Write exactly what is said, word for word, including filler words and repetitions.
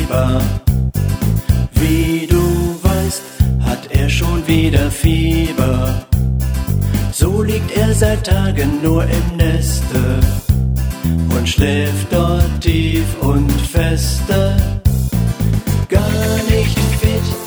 Fieber. Wie du weißt, hat er schon wieder Fieber. So liegt er seit Tagen nur im Neste und schläft dort tief und fest.